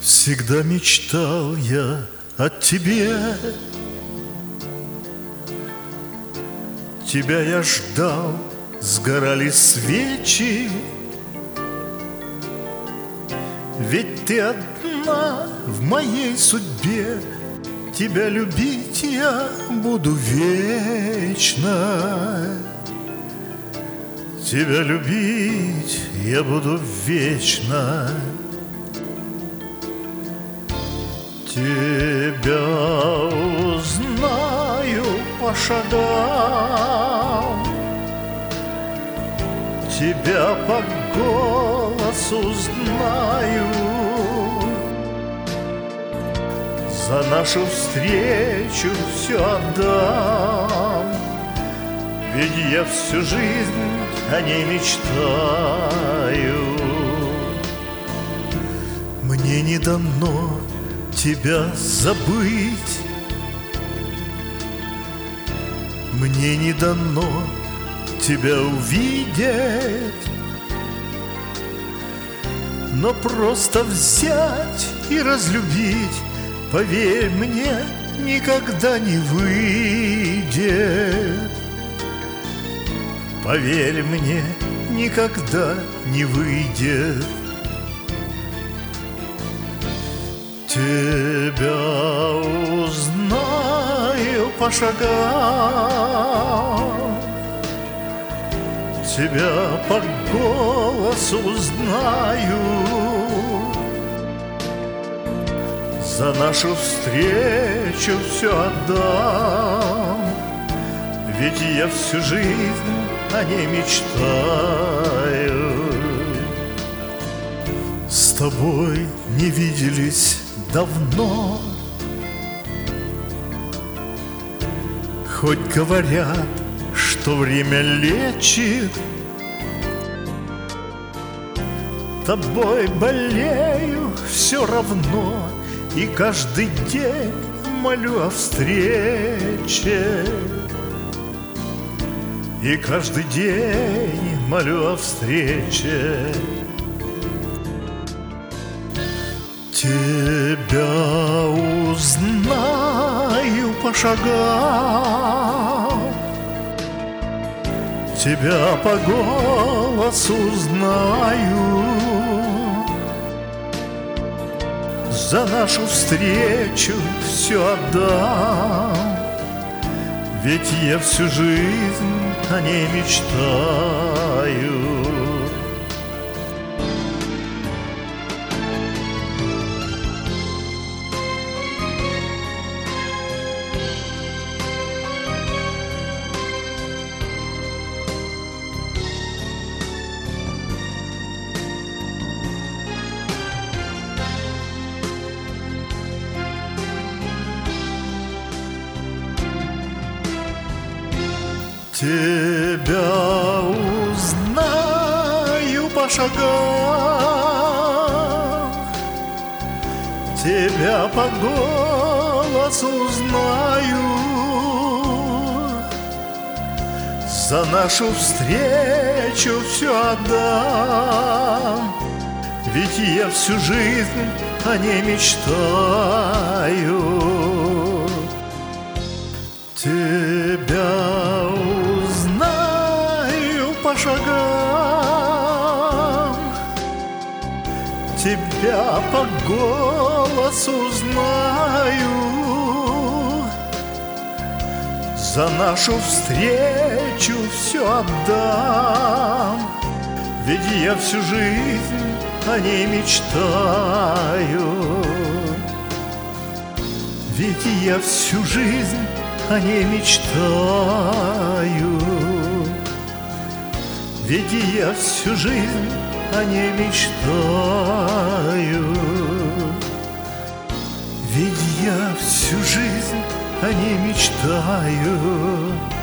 Всегда мечтал я о тебе, тебя я ждал, сгорали свечи. Ведь ты одна в моей судьбе, тебя любить я буду вечно. Тебя любить я буду вечно. Тебя узнаю по шагам, тебя по голосу знаю. За нашу встречу все отдам, ведь я всю жизнь о ней мечтаю. Мне не дано тебя забыть, мне не дано тебя увидеть, но просто взять и разлюбить, поверь мне, никогда не выйдет. Поверь мне, никогда не выйдет. Тебя узнаю по шагам, тебя по голосу узнаю. За нашу встречу все отдам, ведь я всю жизнь о ней мечтаю. С тобой не виделись давно, хоть говорят, что время лечит. Тобой болею все равно, и каждый день молю о встрече. И каждый день молю о встрече. Тебя узнаю по шагам, тебя по голосу знаю. За нашу встречу все отдам, ведь я всю жизнь о ней мечтаю. Тебя узнаю по шагам, тебя по голосу знаю. За нашу встречу все отдам, ведь я всю жизнь о ней мечтаю. Тебя узнаю по шагам, тебя по голосу знаю. За нашу встречу все отдам, ведь я всю жизнь о ней мечтаю. Ведь я всю жизнь о ней мечтаю. Ведь я всю жизнь о ней мечтаю. Ведь я всю жизнь о ней мечтаю.